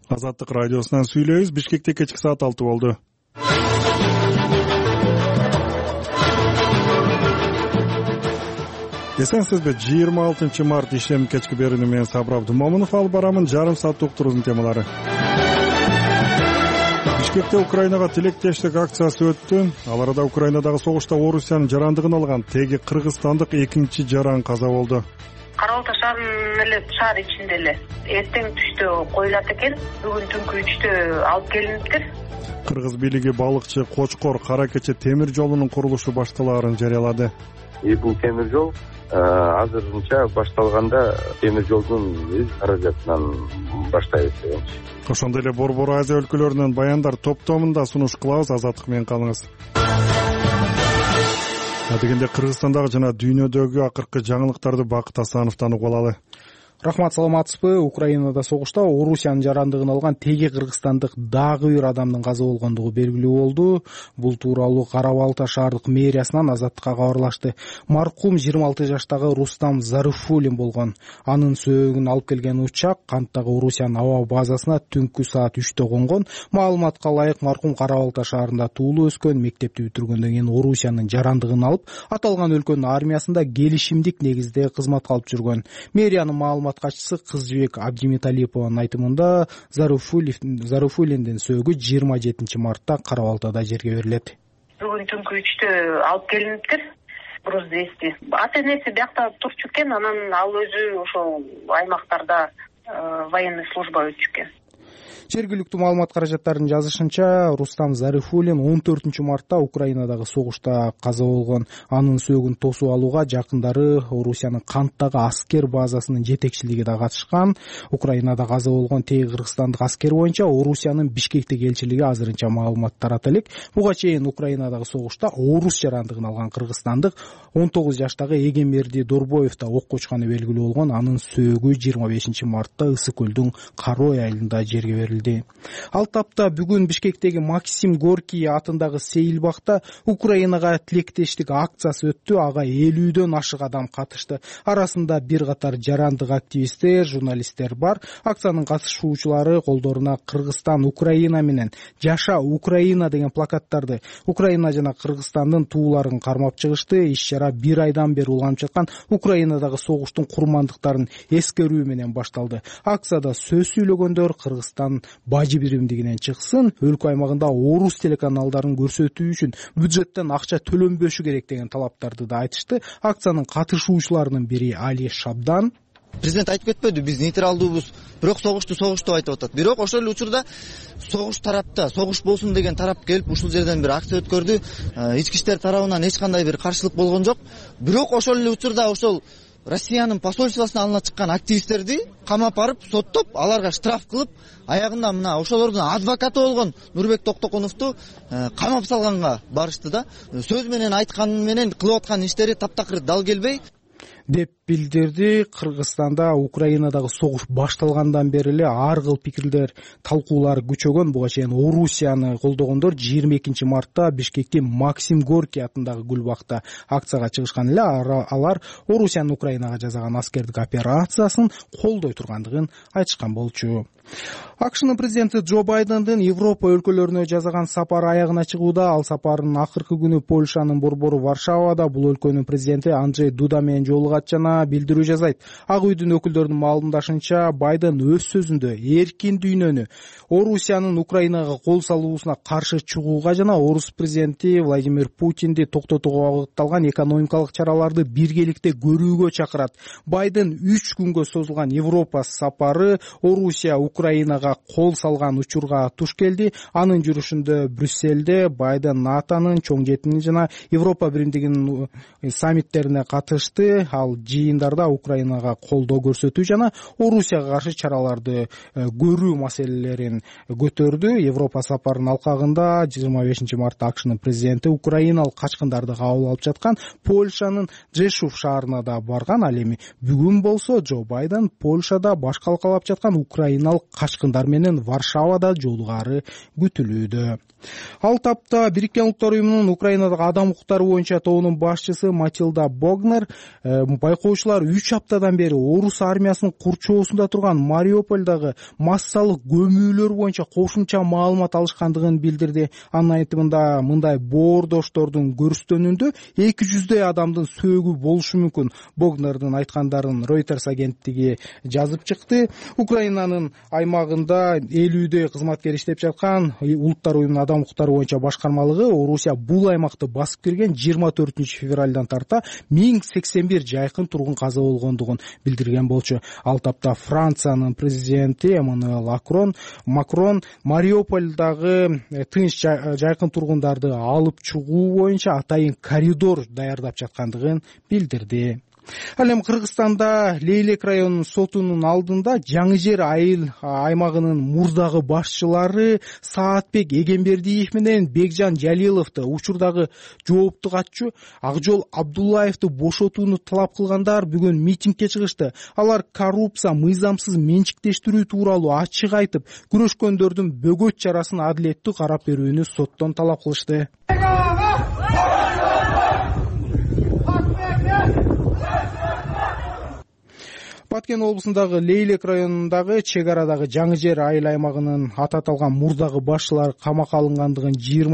Азаттык радиосунан сүйлөйбүз. Бишкекте кечки саат 6 болду. Эсенсизби? 26 март ишем кечки берүүнү менен Сабыр Абдумомунов алып барамын. Жарым сааттык уктуруунун темалары. Бишкекте Украинага тилектештик акциясы өттү. Ал арада Украинадагы согушта Орусиянын жарандыгын алган теги кыргызстандык экинчи жаран каза болду. Кара Балта шаарынын эле шаар ичинде эле эртең түштө коюлат экен. Бүгүн түнкү 3-тө алып келиниптир. Кыргыз бийлиги балыкчы Кочкор Кара Кече темир жолунун курулушу башталаарын жарыялады. Бул темир жол азырынча башталганда темир жолдун өз каражатынан баштайбыз дегенчи. Ошондой эле Борбор Азия өлкөлөрүнөн баяндар топтомунда сунуш кылабыз. Азаттык менен калыңыз. Дегенде Кыргызстандагы жана дүйнөдөгү акыркы жаңылыктарды Бакыт Асановдон угуп алалы. Рахмат, саламатсызбы? Украинада согушта Орусиянын жарандыгын алган теги кыргызстандык дагы бир адамдын каза болгондугу белгилүү болду. Бул тууралуу Кара Балта шаардык мэриясынан Азаттыкка кабарлашты. Маркум 26 жаштагы Рустам Зарифулин болгон. Анын сөөгүн алып келген учак Канттагы Орусиянын аба базасына түнкү саат 3-тө конгон. Маалыматка ылайык, маркум Кара Балта шаарында туулуп өскөн, мектепти бүтүргөндөн кийин Орусиянын жарандыгын алып, аталган өлкөнүн армиясында келишимдик негизде кызмат кылып жүргөн. Мэриянын маалымат катчысы Кызжыбек Абдимиталипованын айтымында Зарифулиндин сөөгү 27 мартта Кара Балтада жерге берилет. Бүгүн түнкү 3-тө алып келиниптир. Груз 200. Ата-энеси биякта турчу экен, анан ал өзү ошол аймактарда военный служба өтчү экен. Жергиликтүү маалымат каражаттарынын жазышынча, Рустам Зарифулин 14 мартта Украинадагы согушта каза болгон. Анын сөөгүн тосуп алууга жакындары Орусиянын Канттагы аскер базасынын жетекчилиги да катышкан. Украинада каза болгон теги кыргызстандык аскер боюнча Орусиянын Бишкектеги элчилиги азырынча маалымат тарата элек. Буга чейин Украинадагы согушта орус жарандыгын алган кыргызстандык 19 жаштагы Эгемберди Дорбоев да окко учканы белгилүү болгон. Анын сөөгү 25 мартта Ысык көлдүн Карой айылында жерге берилди. Ал тапта бүгүн Бишкектеги Максим Горький атындагы сейилбакта Украинага тилектештик акциясы өттү. Ага 50дөн ашык адам катышты. Арасында бир катар жарандык активисттер, журналисттер бар. Акциянын катышуучулары колдоруна Кыргызстан Украина менен Жаша Украина деген плакаттарды, Украина жана Кыргызстандын тууларын кармап чыгышты. Иш-чара бир айдан бери уланып жаткан Украинадагы согуштун курмандыктарын эскерүү менен башталды. Акцияда сөз сүйлөгөндөр Кыргызстан бажы биримдигинен чыксын, өлкө аймагында орус телеканалдарын көрсөтүү үчүн бюджеттен акча төлөнбөшү керек деген талаптарды да айтышты. Акциянын катышуучуларынын бири Али Шабдан: Президент айтып кетпеди, биз нейтралдуубуз, бирок согушту деп айтып атат. Бирок ошол эле учурда согуш тарапта, согуш болсун деген тарап келип ушул жерден бир акция өткөрдү. Ички иштер тарабынан эч кандай бир каршылык болгон жок. Бирок ошол эле учурда ошол Россиянын посольствосуна алына чыккан активисттерди камап барып, соттоп, аларга штраф кылып, аягында мына ошолордун адвокаты болгон Нурбек Токтокуновду камап салганга барышты да. Сөз менен айтканы менен кылып аткан иштери таптакыр дал келбей деп билдирди. Кыргызстанда Украинадагы согуш башталгандан бери эле ар кыл пикирлер, талкуулар күчөгөн. Буга чейин Орусияны колдогондор 22 мартта Бишкекте Максим Горький атындагы гүлбакта акцияга чыгышкан эле. Алар Орусиянын Украинага жасаган аскердик операциясын колдой тургандыгын айтышкан болчу. АКШнын президенти Джо Байдендин Европа өлкөлөрүнө жасаган сапары аягына чыгууда. Ал сапарынын акыркы күнү Польшанын борбору Варшавада. Бул өлкөнүн президенти Анджей Дуда менен жолугат жана билдирүү жасайт. Ак үйдүн өкүлдөрүнүн маалымдашынча, Байден өз сөзүндө эркин дүйнөнү, Орусиянын Украинага кол салуусуна каршы чыгууга жана орус президенти Владимир Путинди токтотууга багытталган экономикалык чараларды биргеликте көрүүгө чакырат. Байден 3 күнгө созулган Европа сапары Орусия Украинага кол салган учурга туш келди. Анын жүрүшүндө Брюссельде Байден НАТОнун чоң жетини жана Европа биримдигинин саммиттерине катышты. Ал жыйындарда Украинага колдоо көрсөтүү жана Орусияга каршы чараларды көрүү маселелерин көтөрдү. Европа сапарынын алкагында 25 мартта АКШнын президенти украиналык качкындарды кабыл алып жаткан Польшанын Жешув шаарына да барган. Ал эми бүгүн болсо Джо Байден Польшада баш калкалап жаткан украиналык качкындар менен Варшавада жолугары күтүлүүдө. Ал тапта Бириккен Улуттар уюмунун Украинадагы адам укуктары боюнча тобунун башчысы Матилда Богнер байкоо каттоочулар 3 аптадан бери орус армиясынын курчоосунда турган Мариупольдогу массалык көмүүлөр боюнча кошумча маалымат алышкандыгын билдирди. Анын айтымында мындай боордоштордун көрүстөнүндө 200 адамдын сөөгү болушу мүмкүн. Богнердин айткандарын Reuters агенттиги жазып чыкты. Украинанын аймагында 50 кызматкер иштеп жаткан Улуттар уюмунун адам укуктары боюнча башкармалыгы Орусия бул аймакты басып кирген 24-февралдан тарта 1081 жайкын тургун каза болгондугун билдирген болчу. Ал тапта Франциянын президенти Эммануэл Макрон Мариупольдогу тынч жайкын тургундарды алып чыгуу боюнча атайын коридор даярдап жаткандыгын билдирди. Ал эми Кыргызстанда Лейлек районунун сотунун алдында Жаңы Жер айыл аймагынын мурдагы башчылары Саатбек Эгембердиев менен Бекжан Жалиловду учурдагы жоопту катчу Акжол Абдуллаевду бошотууну талап кылгандар бүгүн митингге чыгышты. Алар коррупция, мыйзамсыз менчиктештирүү тууралуу ачык айтып, күрөшкөндөрдүн бөгөт чарасын адилеттүү карап берүүнү соттон талап кылышты. Баткен облусундагы Лейлек районундагы чек арадагы Жаңы Жер айыл аймагынын аталган мурдагы башчылары камакка алынгандыгын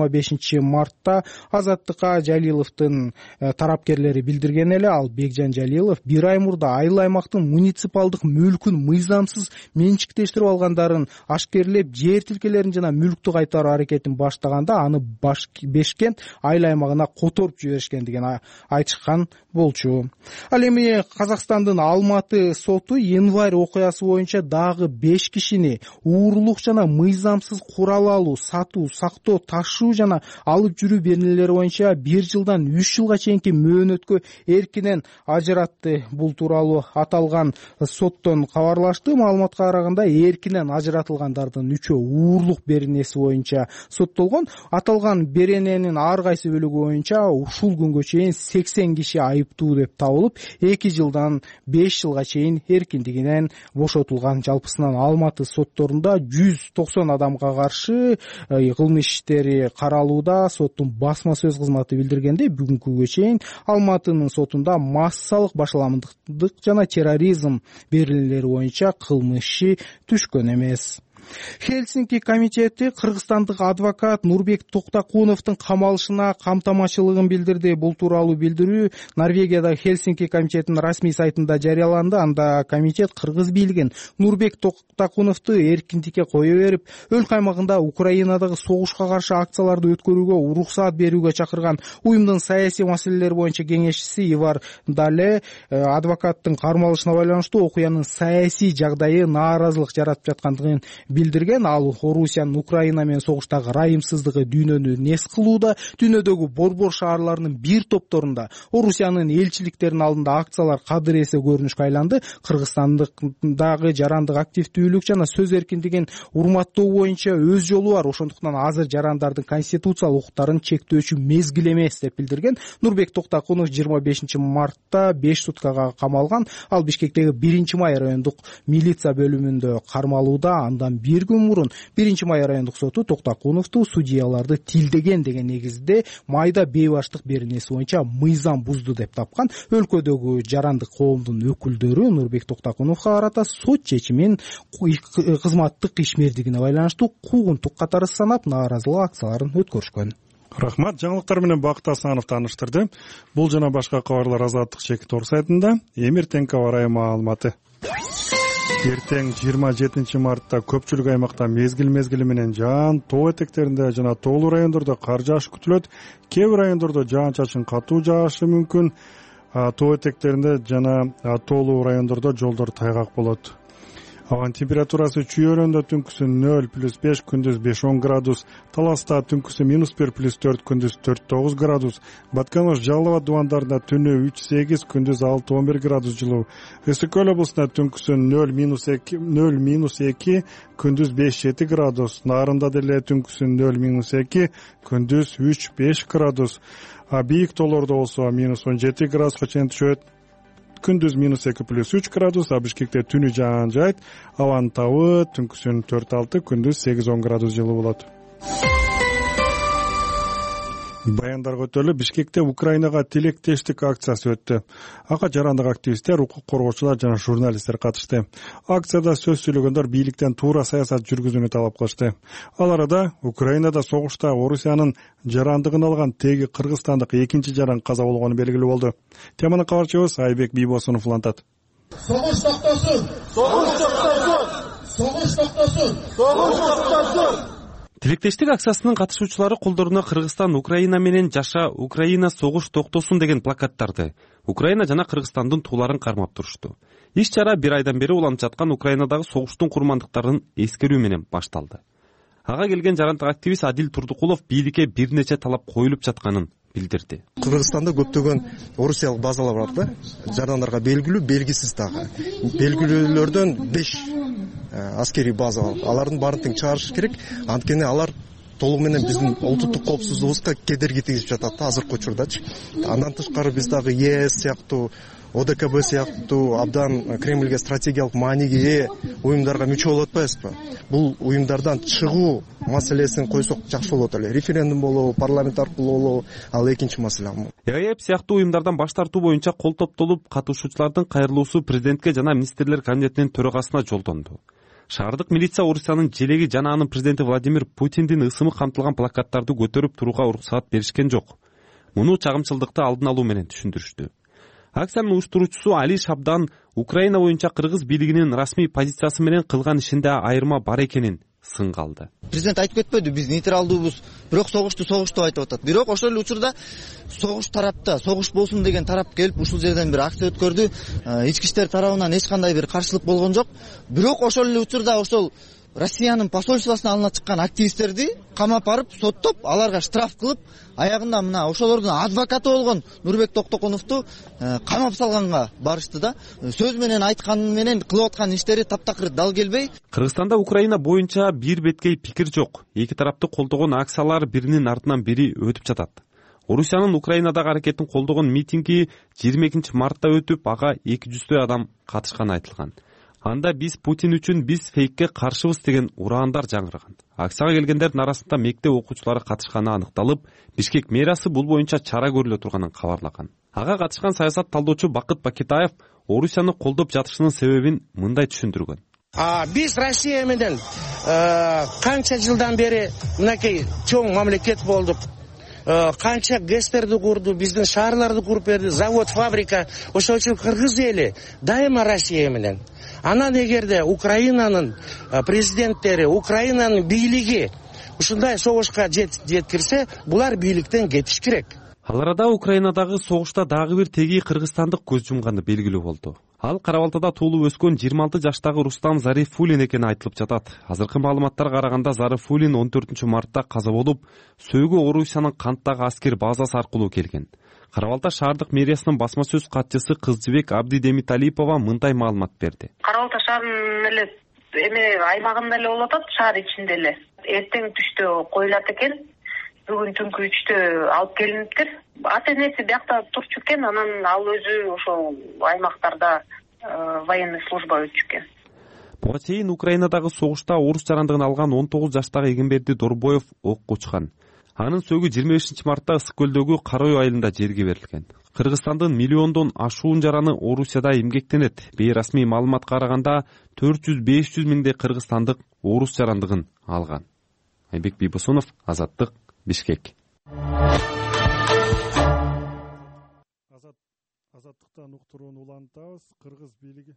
25 мартта Азаттыкка Жалиловдун тарапкерлери билдирген эле. Ал Бекжан Жалилов 1 ай мурда айыл аймактын муниципалдык мүлкүн мыйзамсыз менчиктештирип алгандарын ашкерлеп, жер тилкелерин жана мүлктү кайтаруу аракетин баштаганда аны Бешкент айыл аймагына которуп жиберишкендигин айтышкан болчу. Ал эми Казакстандын Алматы соту январь окуясы боюнча дагы 5 кишини уурулук жана мыйзамсыз курал алуу, сатуу, сактоо, ташуу жана алып жүрүү беренелери боюнча 1 жылдан 3 жылга чейинки мөөнөткө эркинен ажыратты. Бул тууралуу аталган соттон кабарлашты. Маалыматка караганда эркинен ажыратылгандардын 3-өө уурулук беренеси боюнча соттолгон. Аталган берененин ар кайсы бөлүгү боюнча ушул күнгө чейин 80 киши айыптуу деп табылып, 2 жылдан 5 жылга чейин эркиндигинен бошотулган. Жалпысынан Алматы сотторунда 190 адамга каршы кылмыш иштери каралууда. Соттун басма сөз кызматы билдиргендей, бүгүнкү күнгө чейин Алматынын сотунда массалык башаламдык жана терроризм беренелери боюнча кылмыш түшкөн эмес. Хельсинки комитети кыргызстандык адвокат Нурбек Токтакуновдун камалышына камтамашылыгын билдирди. Бул тууралуу билдирүү Норвегиядагы Хельсинки комитетинин расмий сайтында жарыяланды. Анда комитет кыргыз бийлигин Нурбек Токтакуновду эркиндикке кое берип, өлкө аймагында Украинадагы согушка каршы акцияларды өткөрүүгө уруксаат берүүгө чакырган. Уюмдун саясий маселелер боюнча кеңешчиси Ивар Дале адвокаттын кармалышына байланыштуу окуянын саясий жагдайы нааразылык жаратып жаткандыгын билдирген. Ал Орусиянын Украина менен согуштагы ырайымсыздыгы дүйнөнү нес кылууда. Дүйнөдөгү борбор шаарларынын бир топторунда Орусиянын элчиликтеринин алдында акциялар кадыр эсе көрүнүшкө айланды. Кыргызстандагы жарандык активдүүлүк жана сөз эркиндигин урматтоо боюнча өз жолу бар. Ошондуктан азыр жарандардын конституциялык укуктарын чектөөчү мезгил эмес деп билдирген. Нурбек Токтакунов 25 мартта 5 суткага камалган. Ал Бишкектеги 1-май райондук милиция бөлүмүндө кармалууда. Андан 1 күн мурун 1-май райондук соту Токтакуновду судьяларды тилдеген деген негизде майда бейбаштык беренеси боюнча мыйзам бузду деп тапкан. Өлкөдөгү жарандык коомдун өкүлдөрү Нурбек Токтакуновго карата сот чечимин кызматтык ишмердигине байланыштуу куугунтук катары санап нааразылык акцияларын өткөрүшкөн. Рахмат, жаңылыктар менен Бакыт Асанов тааныштырды. Бул жана башка кабарлар Азаттык чекит ор сайтында. Эмиртеңки аба ырайы маалыматы. Эртең 27 мартта көпчүлүк аймакта мезгил менен жаан, тоо этектеринде жана тоолуу райондордо кар жаашы күтүлөт. Кээ бир райондордо жаан-чачын катуу жаашы мүмкүн. Тоо этектеринде жана тоолуу райондордо жолдор тайгак болот. Абанын температурасы Чүйөрөндө түнкүсү 0+5, күндүз 5-10 градус, Таласта түнкүсү -1 +4, күндүз 4-9 градус, Батканош Жалал Абад дубандарында түнү 3-8, күндүз 6-11 градус жылуу, Ысык Көл облусунда түнкүсү 0-2, күндүз 5-7 градус, Нарында деле түнкүсү 0-2, күндүз 3-5 градус, бийик тоолордо болсо -17 градуска чейин түшөт. Күндүз -2+3 градус, Бишкекте түнү жаан жайт, абанын табы түнкүсүн 4-6, күндүз 8-10 градус жылуу болот. Баяндарга өтө эле Бишкекте Украинага тилектештик акциясы өттү. Ага жарандык активисттер, укук коргоочулар жана журналисттер катышты. Акцияда сөз сүйлөгөндөр бийликтен туура саясат жүргүзүүнү талап кылышты. Ал арада Украинада согушта Орусиянын жарандыгын алган теги кыргызстандык экинчи жаран каза болгону белгилүү болду. Теманы кабарчыбыз Айбек Бийбосунов улантат. Согуш токтосун! Согуш токтосун! Согуш токтосун! Согуш токтосун! Тилектештик акциясынын катышуучулары колдоруна Кыргызстан Украина менен жаша, Украина согуш токтосун деген плакаттарды Украина жана Кыргызстандын тууларын кармап турушту. Иш чара бир айдан бери уланып жаткан Украинадагы согуштун курмандыктарын эскерүү менен башталды. Ага келген жарандык активист Адил Турдукулов бийликке бир нече талап коюлуп жатканын билдирди. Кыргызстанда көптөгөн орусиялык базалар бар да. Жарандарга белгилүү, белгисиз дагы. Белгилүүлөрдөн 5 аскери база бар. Алардын баарын тең чыгарыш керек. Анткени алар толугу менен биздин улуттук коопсуздугубузга кедерги тийгизип жатат да азыркы учурдачы. Андан тышкары биз дагы ЕС сыяктуу, ОДКБ сыяктуу абдан Кремльге стратегиялык мааниге ээ уюмдарга мүчө болуп атпайбызбы? Бул уюмдардан чыгуу маселесин койсок жакшы болот эле. Референдум болобу, парламент аркылуу болобу, ал экинчи маселе. ЕЭП сыяктуу уюмдардан баш тартуу боюнча кол топтолуп, катышуучулардын кайрылуусу президентке жана министрлер кабинетинин төрагасына жолдонду. Шаардык милиция Орусиянын желеги жана анын президенти Владимир Путиндин ысымы камтылган плакаттарды көтөрүп турууга уруксаат беришкен жок. Муну чагымчылдыкты алдын алуу менен түшүндүрүштү. Акциянын уюштуруучусу Али Шабдан Украина боюнча кыргыз бийлигинин расмий позициясы менен кылган ишинде айырма бар экенин сынга алды. Президент айтып кетпеди, биз нейтралдуубуз, бирок согушту айтып атат. Бирок ошол эле учурда согуш тарапта, согуш болсун деген тарап келип ушул жерден бир акция өткөрдү. Ички иштер тарабынан эч кандай бир каршылык болгон жок. Бирок ошол эле учурда ошол Россиянын посольствосуна алына чыккан активисттерди камап барып, соттоп, аларга штраф кылып, аягында мына ошолордун адвокаты болгон Нурбек Токтокуновду камап салганга барышты да. Сөз менен айтканы менен кылып аткан иштери таптакыр дал келбей. Кыргызстанда Украина боюнча бир беткей пикир жок. Эки тарапты колдогон акциялар биринин артынан бири өтүп жатат. Орусиянын Украинадагы аракетин колдогон митинги 22 мартта өтүп, ага 200 адам катышканы айтылган. Анда биз Путин үчүн биз фейкке каршыбыз деген ураандар жаңыраган. Акцияга келгендердин арасында мектеп окуучулары катышканы аныкталып, Бишкек мэриясы бул боюнча чара көрүлө турганын кабарлаган. Ага катышкан саясат талдоочу Бакыт Бакетаев Орусияны колдоп жатышынын себебин мындай түшүндүргөн. Биз Россия менен канча жылдан бери мынакей чоң мамлекет болдук. Канча ГЭСтерди курду, биздин шаарларды куруп берди, завод, фабрика. Ошол үчүн кыргыз эли дайыма Россия менен. Анан эгерде Украинанын президенттери, Украинанын бийлиги ушундай согушка жеткирсе, булар бийликтен кетиш керек. Ал арада Украинадагы согушта дагы бир теги кыргызстандык көз жумганы белгилүү болду. Ал Кара-Балтада туулуп өскөн 26 жаштагы Рустам Зарифулин экени айтылып жатат. Азыркы маалыматтарга караганда Зарифулин 14 мартта каза болуп, сөөгү Орусиянын Канттагы аскер базасы аркылуу келген. Кара-Балта шаардык мэриясынын басма сөз катчысы Кызжыбек Абди Демиталипова мындай маалымат берди. Кара-Балта шаарынын эле аймагында эле болуп атат, шаар ичинде эле. Эртең түштө коюлат экен. Бүгүн түнкү 3-тө алып келиниптир. Ата-энеси биякта турчу экен, анан ал өзү ошол аймактарда военный служба өтчү экен. Буга чейин Украинадагы согушта орус жарандыгын алган 19 жаштагы Эгемберди Дорбоев окко учкан. Анын сөөгү 25 мартта Ысык көлдөгү Кара үй айылында жерге берилген. Кыргызстандын миллиондон ашуун жараны Орусияда эмгектенет. Бейрасмий маалыматка караганда 400-500 миңдей кыргызстандык орус жарандыгын алган. Айбек Бийбосунов, Азаттык, Бишкек. Азаттыктан уктурууну улантабыз. Кыргыз бийлиги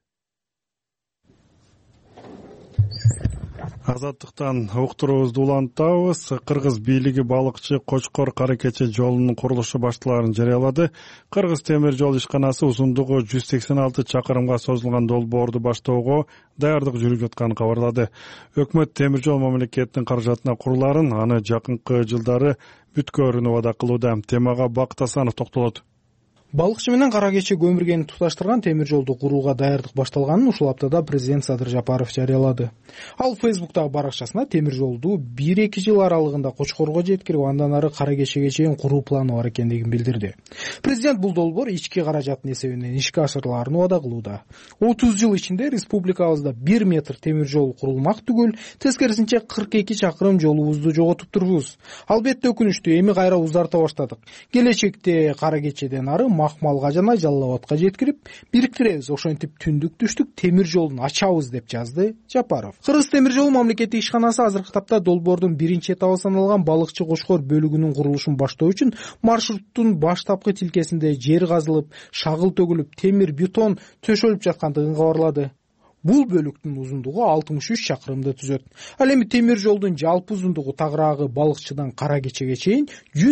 Азаттыктан уктуруубузду улантабыз. Кыргыз бийлиги балыкчы Кочкор Каракече жолунун курулушу башталарын жарыялады. Кыргыз темир жол ишканасы узундугу 186 чакырымга созулган долбоорду баштоого даярдык жүрүп жатканын кабарлады. Өкмөт темир жол мамлекеттин каражатына куруларын, аны жакынкы жылдары бүткөрүүнү убада кылууда. Темага Бакыт Асанов токтолот. Балыкчы менен кара кече көмүргени туташтырган темир жолду курууга даярдык башталганын ушул аптада президент Садыр Жапаров жарыялады. Ал Фейсбуктагы баракчасына темир жолду 1-2 жыл аралыгында Кочкорго жеткирип, андан ары кара кечеге чейин куруу планы бар экендигин билдирди. Президент бул долбоор ички каражаттын эсебинен ишке ашырылаарын убада кылууда. 30 жыл ичинде республикабызда 1 метр темир жол курулмак түгүл, тескерисинче 42 чакырым жолубузду жоготуп турбуз. Албетте өкүнүчтүү, эми кайра узарта баштадык. Келечекте кара кечеден ары Макмалга жана Жалал Абадка жеткирип, бириктиребиз, ошентип түндүк түштүк темир жолун ачабыз деп жазды Жапаров. Кыргыз темир жолу мамлекеттик ишканасы азыркы тапта долбоордун биринчи этабы саналган Балыкчы Кочкор бөлүгүнүн курулушун баштоо үчүн маршруттун баштапкы тилкесинде жер казылып, шагыл төгүлүп, темир бетон төшөлүп жаткандыгын кабарлады. Бул бөлүктүн узундугу 63 чакырымды түзөт. Ал эми темир жолдун жалпы узундугу тагыраагы Балыкчыдан кара кечеге чейин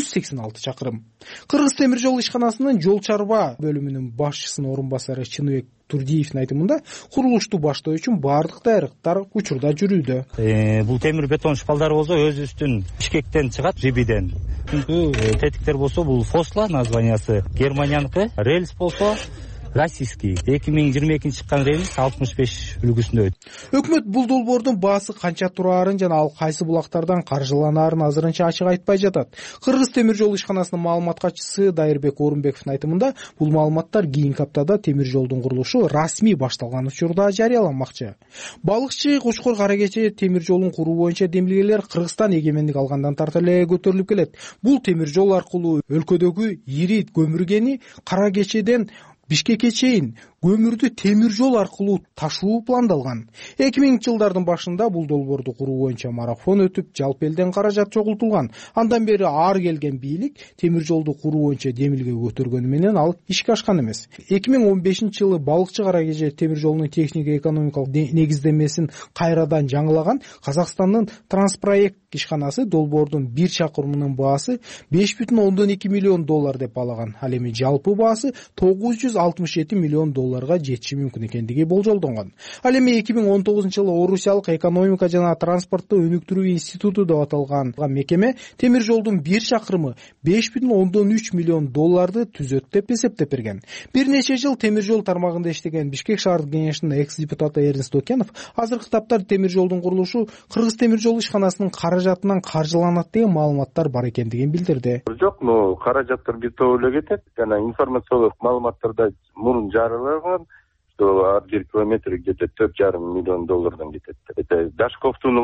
186 чакырым. Кыргыз темир жол ишканасынын жол чарба бөлүмүнүн башчысынын орун басары Чыныбек Турдиевдин айтымында, курулушту баштоо үчүн баардык даярдыктар учурда жүрүүдө. Бул темир бетон шпалдар болсо өзүбүздүн Бишкектен чыгат, Жибиден. Тетиктер болсо бул Фосла названиясы Германияныкы, рельс болсо российский 2022 чыккан рельс 65 үлгүсүндө. Өкмөт бул долбоордун баасы канча тураарын жана ал кайсы булактардан каржыланаарын азырынча ачык айтпай жатат. Кыргыз темир жол ишканасынын маалымат катчысы Дайырбек Орунбековдун айтымында, бул маалыматтар кийинки аптада темир жолдун курулушу расмий башталган учурда жарыяланмакчы. Балыкчы Кочкор кара кече темир жолун куруу боюнча демилгелер Кыргызстан эгемендик алгандан тарта эле көтөрүлүп келет. Бул темир жол аркылуу өлкөдөгү ири көмүргени кара кечеден Бишкекке чейин көмүрдү темир жол аркылуу ташуу пландалган. 2000 жылдардын башында бул долбоорду куруу боюнча марафон өтүп, жалпы элден каражат чогултулган. Андан бери ар келген бийлик темир жолду куруу боюнча демилге көтөргөнү менен ал ишке ашкан эмес. 2015 жылы Балыкчы кара кече темир жолунун технико-экономикалык негиздемесин кайрадан жаңылаган Казакстандын Транспроект ишканасы долбоордун 1 чакырымынын баасы $5,2 миллион деп балаган. Ал эми жалпы баасы $967 миллион жетиши мүмкүн экендиги болжолдонгон. Ал эми 2019 жылы Орусиялык экономика жана транспортту өнүктүрүү институту деп аталган мекеме темир жолдун 1 чакырымы $5,3 миллион түзөт деп эсептеп берген. Бир нече жыл темир жол тармагында иштеген Бишкек шаардык кеңешинин экс-депутаты Эрнст Окенов азыркы тапта темир жолдун курулушу Кыргыз темир жол ишканасынын каражатынан каржыланат деген маалыматтар бар экендигин билдирди. Жок, каражаттар бир топ эле кетет. Жана информациялык маалыматтарда мурун жарыяланган, что ар бир километр где-то $4,5 миллион кетет. Это Дашковдун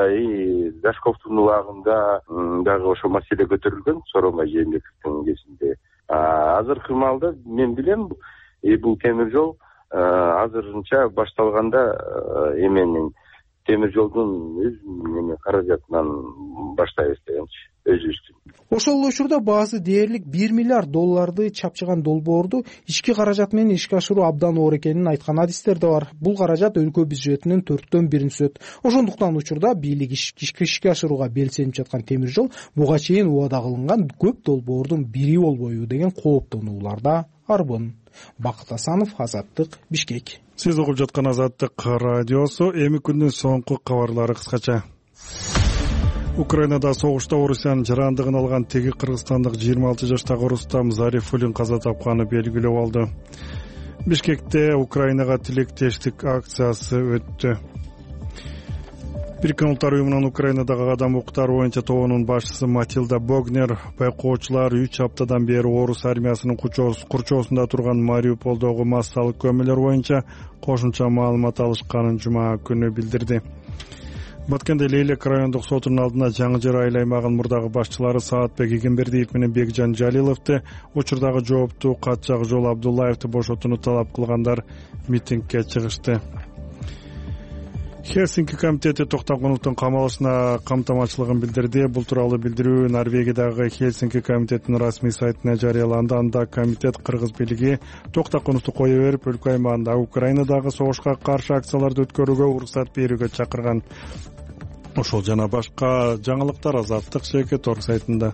убагында дагы ошо маселе көтөрүлгөн, Сооронбай Жээнбековдун кезинде. Азыркы маалда мен билем, бул темир жол азырынча башталганда эменин темир жолдун өз каражатынан баштайбыз дегенчи, өзүбүздүн. Ошол учурда баасы дээрлик $1 миллиард чапчыган долбоорду ички каражат менен ишке ашыруу абдан оор экенин айткан адистер да бар. Бул каражат өлкө бюджетинин 4/1 түзөт. Ошондуктан учурда бийлик ишке ашырууга белсенип жаткан темир жол буга чейин убада кылынган көп долбоордун бири болбойбу деген кооптонуулар да арбын. Бакыт Асанов, Азаттык, Бишкек. Сиз угуп жаткан Азаттык радиосу. Эми күндүн соңку кабарлары кыскача. Украинада согушта Орусиянын жарандыгын алган теги кыргызстандык 26 жаштагы Рустам Зарифулин каза тапканы белгилеп алды. Бишкекте Украинага тилектештик акциясы өттү. Бириккен Улуттар уюмунун Украинадагы адам укуктары боюнча тобунун башчысы Матилда Богнер байкоочулар 3 аптадан бери орус армиясынын курчоосунда турган Мариуполдогу массалык көмөлөр боюнча кошумча маалымат алышканын жума күнү билдирди. Баткенде Лейлек райондук сотунун алдына Жаңы Жер айыл аймагынын мурдагы башчылары Саатбек Игенбердиев менен Бекжан Жалиловду, учурдагы жооптуу Катчак Жол Абдуллаевди бошотууну талап кылгандар митингге чыгышты. Хельсинки комитети токтогоновдун камалышына камтамачылыгын билдирди. Бул тууралуу билдирүү Норвегиядагы Хельсинки комитетинин расмий сайтына жарыяланды. Анда комитет кыргыз бийлиги токтогоновду кое берип, өлкө аймагында Украинадагы согушка каршы акцияларды өткөрүүгө уруксат берүүгө чакырган. Ошол жана башка жаңылыктар Азаттык Шекет сайтында.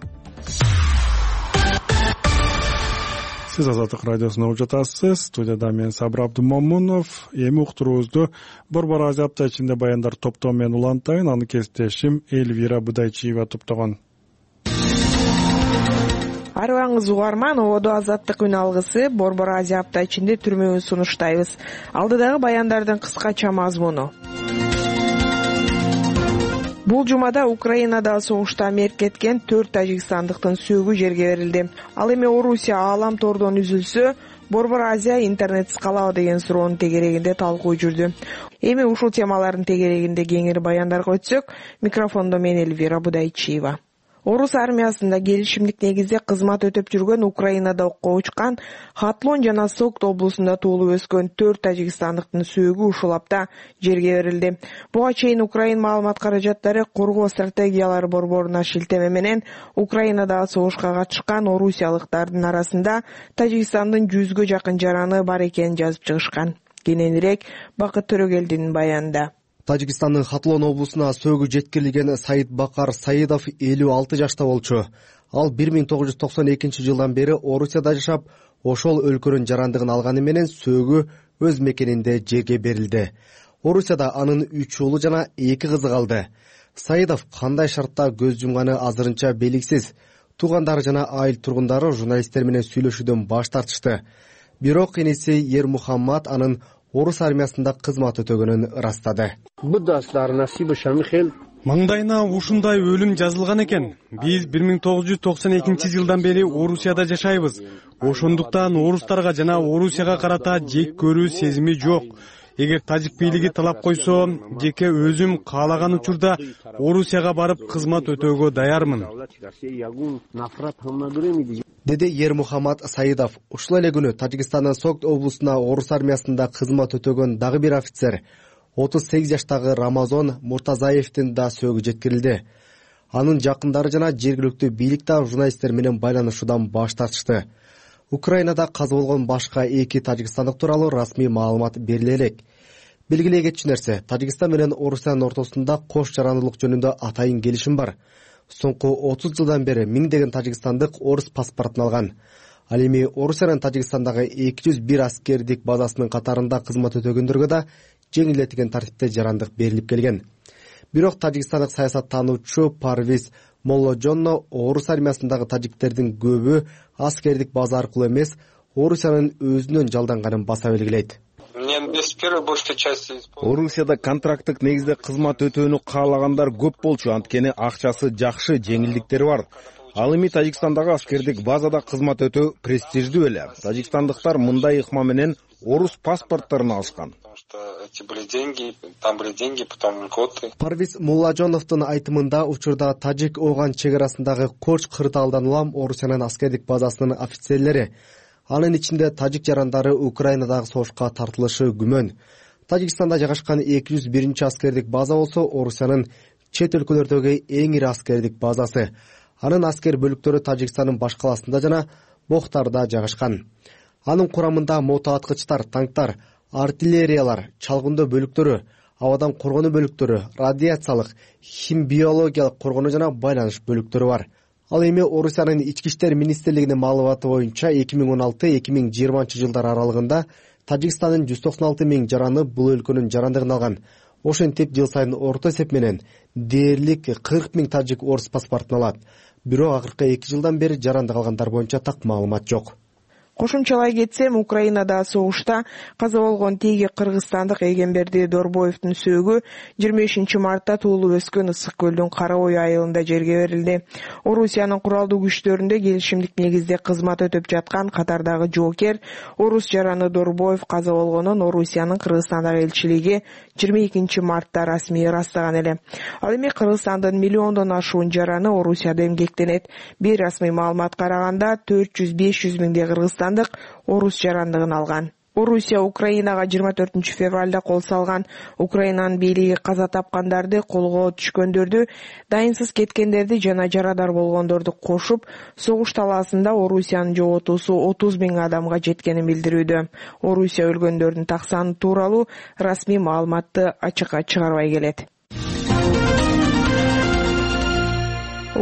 Сиз Азаттык радиосуна угуп жатасыз. Студияда мен Сабыр Абдумомунов. Эми уктуруубузду Борбор Азия апта ичинде баяндар топтоо менен улантайын. Аны кесиптешим Эльвира Будайчиева топтогон. Арыбаңыз угарман, ободо Азаттык үн алгысы Борбор Азия апта ичинде түрмөгүн сунуштайбыз. Алдыдагы баяндардын кыскача мазмуну. Бул жумада Украинада согушта мерт кеткен 4 тажикстандыктын сөөгү жерге берилди. Ал эми Орусия аалам тордон үзүлсө, Борбор Азия интернетсиз калабы деген суроонун тегерегинде талкуу жүрдү. Эми ушул темалардын тегерегинде кеңири баяндарга өтсөк, микрофондо мен Эльвира Будайчиева. Орус армиясында келишимдик негизде кызмат өтөп жүргөн Украинада окко учкан Хатлон жана Согд облусунда туулуп өскөн 4 тажикстандыктын сөөгү ушул апта жерге берилди. Буга чейин Украин маалымат каражаттары коргоо стратегиялары борборуна шилтеме менен Украинадагы согушка катышкан орусиялыктардын арасында Тажикстандын 100гө жакын жараны бар экенин жазып чыгышкан. Кененирээк Бакыт Төрөгелдинин баянында. Тажикстандын Хатлон облусуна сөөгү жеткирилген Саид Бакар Саидов 56 жашта болчу. Ал 1992 жылдан бери Орусияда жашап, ошол өлкөнүн жарандыгын алганы менен сөөгү өз мекенинде жерге берилди. Орусияда анын 3 уулу жана 2 кызы калды. Саидов кандай шартта көз жумганы азырынча белгисиз. Туугандары жана айыл тургундары журналисттер менен сүйлөшүүдөн баш тартышты. Бирок иниси Ермухаммад анын Орус армиясында кызмат өтөгөнүн ырастады. Маңдайына ушундай өлүм жазылган экен. Биз 1992 жылдан бери Орусияда жашайбыз. Ошондуктан орустарга жана Орусияга карата жек көрүү сезими жок. Эгер тажик бийлиги талап койсо, жеке өзүм каалаган учурда Орусияга барып кызмат өтөөгө даярмын. Деди Ермухаммад Саидов. Ушул эле күнү Тажикстандын Согд облусуна Орус армиясында кызмат өтөгөн дагы бир офицер 38 жаштагы Рамазон Муртазаевдин да сөөгү жеткирилди. Анын жакындары жана жергиликтүү бийлик да журналисттер менен байланышуудан баш тартышты. Украинада каза болгон башка 2 тажикстандык тууралуу расмий маалымат бериле элек. Белгилей кетчү нерсе, Тажикстан менен Орусиянын ортосунда кош жарандылык жөнүндө атайын келишим бар. Соңку 30 жылдан бери миңдеген тажикстандык орус паспортун алган. Ал эми Орусиянын Тажикстандагы 201 аскердик базасынын катарында кызмат өтөгөндөргө да жеңилдетилген тартипте жарандык берилип келген. Бирок тажикстандык саясаттануучу Парвиз Моллоджонно Орус армиясындагы тажиктердин көбү аскердик база аркылуу эмес, Орусиянын өзүнөн жалданганын баса белгилейт. Орусияда контракттык негизде кызмат өтөөнү каалагандар көп болчу, анткени акчасы жакшы, жеңилдиктери бар. Ал эми Тажикстандагы аскердик базада кызмат өтөө престиждүү эле. Тажикстандыктар мындай ыкма менен орус паспортторун алышкан. Парвиз Муллажоновдун айтымында учурда Тажик Оган чек арасындагы Корч кырдаалдан улам Орусиянын аскердик базасынын офицерлери, анын ичинде тажик жарандары Украинадагы согушка тартылышы күмөн. Тажикстанда жайгашкан 201 аскердик база болсо Орусиянын чет өлкөлөрдөгү эң ири аскердик базасы. Анын аскер бөлүктөрү Тажикстандын баш каласында жана Бохтарда жайгашкан. Анын курамында мотоаткычтар, танктар, артиллериялар, чалгындоо бөлүктөрү, абадан коргонуу бөлүктөрү, радиациялык, химбиологиялык коргонуу жана байланыш бөлүктөрү бар. Ал эми Орусиянын ички иштер министрлигинин маалыматы боюнча 2016-2020 жылдар аралыгында Тажикстандын 196 миң жараны бул өлкөнүн жарандыгын алган. Ошентип жыл сайын орто эсеп менен дээрлик 40 миң тажик орус паспортун алат. Бирок акыркы 2 жылдан бери жарандык алгандар боюнча так маалымат жок. Кошумчалай кетсем, Украинада согушта каза болгон теги кыргызстандык Эгемберди Дорбоевдун сөөгү 25 мартта туулуп өскөн Ысык көлдүн Кара ой айылында жерге берилди. Орусиянын куралдуу күчтөрүндө келишимдик негизде кызмат өтөп жаткан катардагы жоокер орус жараны Дорбоев каза болгонун Орусиянын Кыргызстандагы элчилиги 22 мартта расмий ырастаган эле. Ал эми Кыргызстандын миллиондон ашуун жараны Орусияда эмгектенет. Бир расмий маалыматка караганда 400-500 миңдей кыргызстандык орус жарандыгын алган. Орусия Украинага 24 февралда кол салган. Украинанын бийлиги каза тапкандарды, колго түшкөндөрдү, дайынсыз кеткендерди жана жарадар болгондорду кошуп, согуш талаасында Орусиянын жоготуусу 30 миң адамга жеткенин билдирүүдө. Орусия өлгөндөрдүн так саны тууралуу расмий маалыматты ачыкка чыгарбай келет.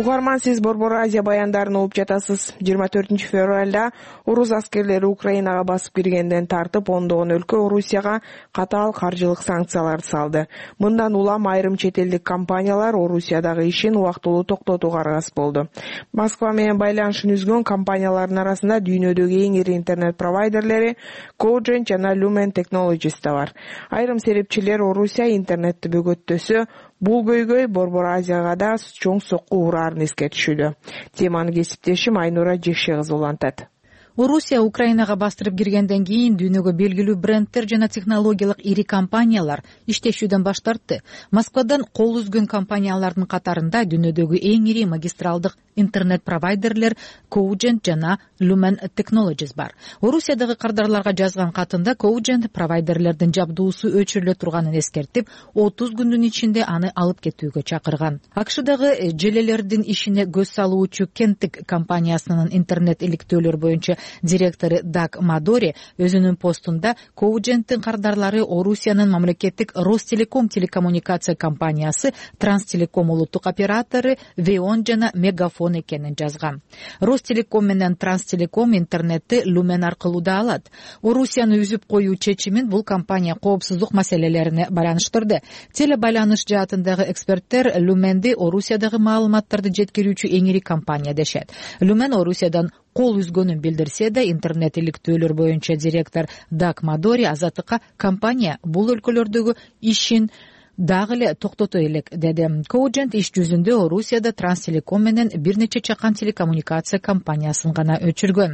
Угарман, сиз Борбор Азия баяндарын угуп жатасыз. 24 февралда орус аскерлери Украинага басып киргенден тартып ондогон өлкө Орусияга катаал каржылык санкциялар салды. Мындан улам айрым чет элдик компаниялар Орусиядагы ишин убактылуу токтотууга аргасыз болду. Москва менен байланышын үзгөн компаниялардын арасында дүйнөдөгү эң ири интернет провайдерлери Cogent жана Lumen Technologies да бар. Айрым серепчилер Орусия интернетти бөгөттөсө, бул көйгөй Борбор Азияга да чоң сокку ураарын эскертишүүдө. Теманы кесиптешим Айнура Жекше кызы улантат. Орусия Украинага бастырып киргенден кийин дүйнөгө белгилүү брендтер жана технологиялык ири компаниялар иштешүүдөн баш тартты. Москвадан кол үзгөн компаниялардын катарында дүйнөдөгү эң ири магистралдык интернет провайдерлер Cogent жана Lumen Technologies бар. Орусиядагы кардарларга жазган катында Cogent провайдерлердин жабдуусу өчүрүлө турганын эскертип, 30 күндүн ичинде аны алып кетүүгө чакырган. АКШдагы желелердин ишине көз салуучу Кенттик компаниясынын интернет иликтөөлөр боюнча директору Даг Мадори өзүнүн постунда Cogent'тин кардарлары Орусиянын мамлекеттик Ростелеком телекоммуникация компаниясы, Транстелеком улуттук оператору, Веон жана Мегафон экенин жазган. Ростелеком менен Транстелеком интернетти Lumen аркылуу да алат. Орусияны үзүп коюу чечимин бул компания коопсуздук маселелерине байланыштырды. Телебайланыш жаатындагы эксперттер Lumen'ди Орусиядагы маалыматтарды жеткирүүчү эң ири компания дешет. Lumen Орусиядан кол үзгөнүн билдирсе да, интернет иликтөөлөр боюнча директор Даг Мадори Азаттыкка компания бул өлкөлөрдөгү ишин дагы эле токтото элек деди. Cogent иш жүзүндө Орусияда Транстелеком менен бир нече чакан телекоммуникация компаниясын гана өчүргөн.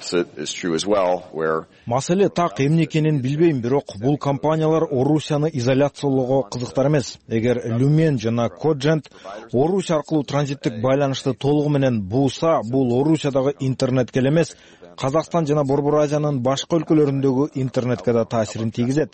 Маселе так эмне экенин билбейм, бирок бул компаниялар Орусияны изоляциялоого кызыктар эмес. Эгер Lumen жана Cogent Орусия аркылуу транзиттик байланышты толугу менен бууса, бул Орусиядагы интернетке эле эмес, Казакстан жана Борбор Азиянын башка өлкөлөрүндөгү интернетке да таасирин тийгизет,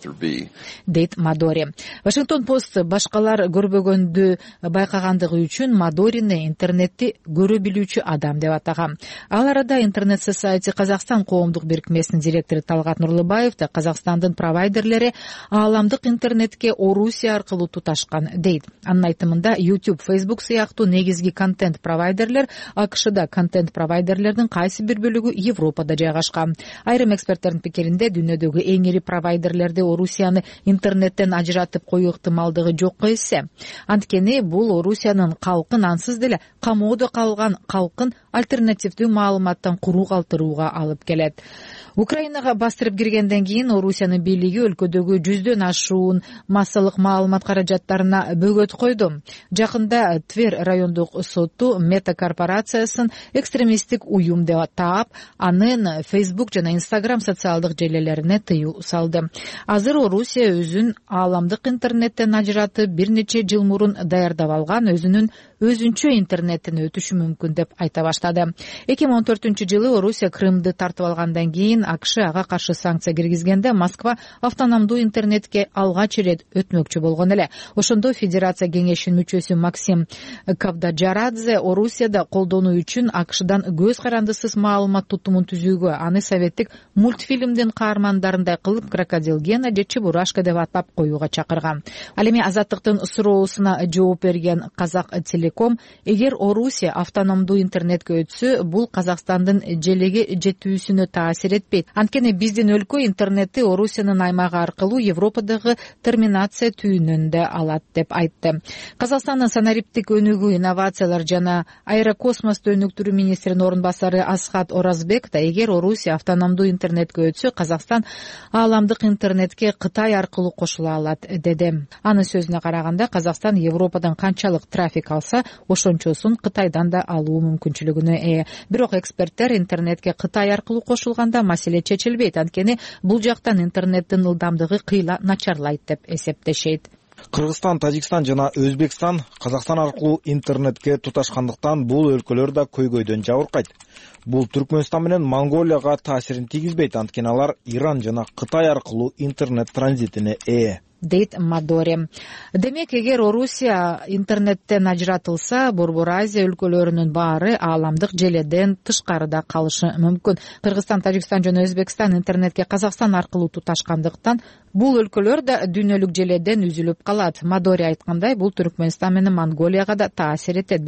дейт Мадори. Вашингтон Пост башкалар көрбөгөндү байкагандыгы үчүн Мадорини интернетти көрө билүүчү адам деп атаган. Ал арада Internet Society Казакстан коомдук бирикмесинин директору Талгат Нурлубаев да Казакстандын провайдерлери ааламдык интернетке Орусия аркылуу туташкан дейт. Анын айтымында YouTube, Facebook сыяктуу негизги контент провайдерлер АКШда, контент провайдерлердин кайсы бир бөлүгү Европада жайгашкан. Айрым эксперттердин пикиринде дүйнөдөгү эң ири провайдерлерди Орусияны интернеттен ажыратып коюу ыктымалдыгы жокко эсе. Анткени бул Орусиянын калкын, ансыз деле камоодо калган калкын альтернативдүү маалыматтан куру калтырууга алып келет. Украинага бастырып киргенден кийин Орусиянын бийлиги өлкөдөгү 100дөн ашуун массалык маалымат каражаттарына бөгөт койду. Жакында Тверь райондук соту Мета корпорациясын экстремисттик уюм деп таап, анын Facebook жана Instagram социалдык желелерине тыюу салды. Азыр Орусия өзүн ааламдык интернеттен ажыратып бир нече жыл мурун даярдап алган өзүнчө интернеттен өтүшү мүмкүн деп айта баштады. 2014-жылы Орусия Крымды тартып алгандан кийин АКШ ага каршы санкция киргизгенде Москва автономдуу интернетке алгач ирет өтмөкчү болгон эле. Ошондо Федерация кеңешинин мүчөсү Максим Кавдаджарадзе Орусияда колдонуу үчүн АКШдан көз карандысыз маалымат тутумун түзүүгө, аны советтик мультфильмдин каармандарындай кылып Крокодил Гена же Чебурашка деп атап коюуга чакырган. Ал эми Азаттыктын суроосуна жооп берген Казак Телеком, эгер Орусия автономдуу интернетке өтсө, бул Казакстандын желеге жетүүсүнө таасир этпейт. Анткени биздин өлкө интернетти Орусиянын аймагы аркылуу Европадагы терминация түйүнүндө алат деп айтты. Казакстандын санариптик өнүгүү, инновациялар жана аэрокосмос өнүктүрүү министринин орун басары Асхат Оразбек да эгер Орусия автономдуу интернетке өтсө, Казакстан ааламдык интернетке Кытай аркылуу кошула алат деди. Анын сөзүнө караганда, Казакстан Европадан канчалык трафик алса, ошончосун Кытайдан да алуу мүмкүнчүлүгүнө ээ. Бирок эксперттер интернетке Кытай аркылуу кошулганда маселе чечилбейт, анткени бул жактан интернеттин ылдамдыгы кыйла начарлайт деп эсептешет. Кыргызстан, Тажикстан жана Өзбекстан Казакстан аркылуу интернетке туташкандыктан бул өлкөлөр да көйгөйдөн жабыркайт. Бул Түркмөнстан менен Монголияга таасирин тийгизбейт, анткени алар Иран жана Кытай аркылуу интернет транзитине ээ, дейт Мадори. Демек, эгер Орусия интернеттен ажыратылса, Борбор Азия өлкөлөрүнүн баары ааламдык желеден тышкарыда калышы мүмкүн. Кыргызстан, Тажикстан жана Өзбекстан интернетке Казакстан аркылуу туташкандыктан бул өлкөлөр да дүйнөлүк желеден үзүлүп калат. Мадори айткандай, бул Түркмөнстан менен Монголияга да таасир этет, бирок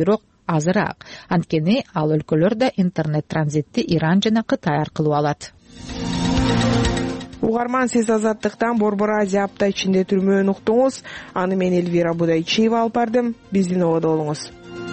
азыраак, анткени ал өлкөлөр да интернет транзитти Иран жана Кытай аркылуу алат. Угарман, сиз Азаттыктан Борбор Азия апта ичинде түрмөөнү уктуңуз. Аны мен Элвира Будайчиева алып бардым. Биздин ободо болуңуз.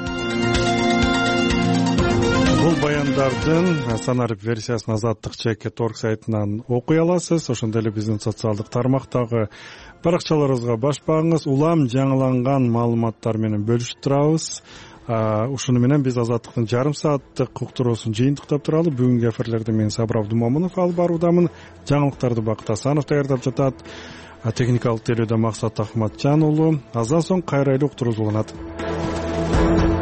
Бул баяндардын санарип версиясын Азаттык.org сайтынан окуй аласыз. Ошондой эле биздин социалдык тармактагы баракчаларыбызга башпаңыз. Улам жаңыланган маалыматтар менен бөлүшүп турабыз. Ушуну менен биз Азаттыктын жарым сааттык уктуруусун жыйынтыктап туралы. Бүгүнкү эфирлерди мен Сабыр Абдумомунов алып баруудамын. Жаңылыктарды Бакыт Асанов даярдап жатат. Техникалык тейлөөдө Максат Ахматжан уулу. Аздан соң кайра эле уктуруубуз уланат.